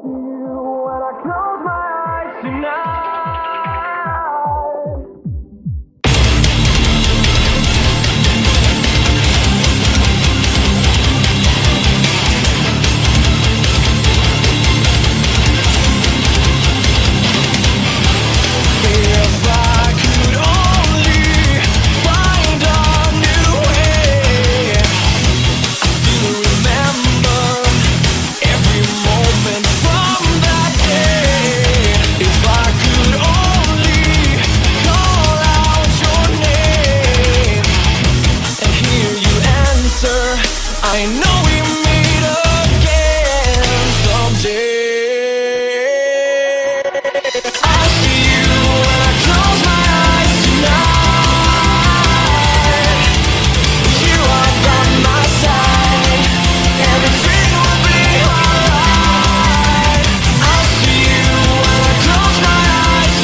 see you when I close my eyes tonight. If I could only find a new way, I still remember every moment from that day. If I could only call out your name and hear you answer, I know we meet again someday. I see you when I close my eyes tonight. You are by my side, everything will be alright. I see you when I close my eyes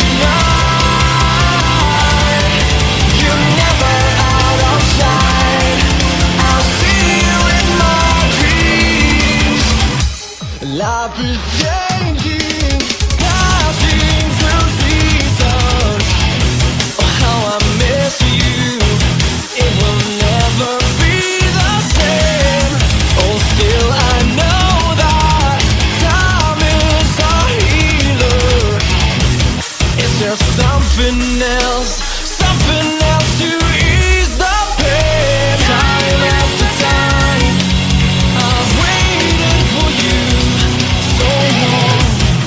tonight. You're never out of sight. I'll see you in my dreams. Life is changing, passing through seasons. Oh, how I miss you. It will never be the same. Oh, still I know that time is a healer. Is there something else to ease the pain? Time after time, I've waited for you so long,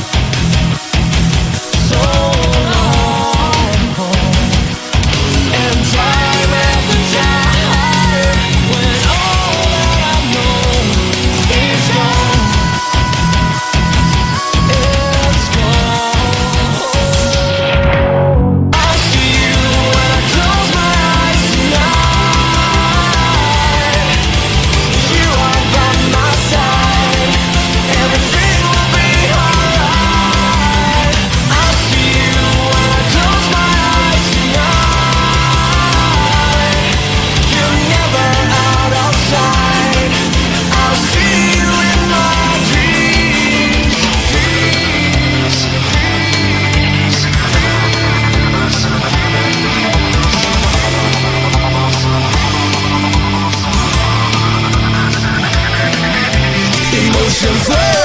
so long. And time after time, when all that I know is gone, it's gone. I see you when I close my eyes tonight. You are by my side, everything will be alright. I see you when I close my eyes tonight. You're never out of sight. I'll see you in my dreams, dreams, dreams, dreams. Emotions.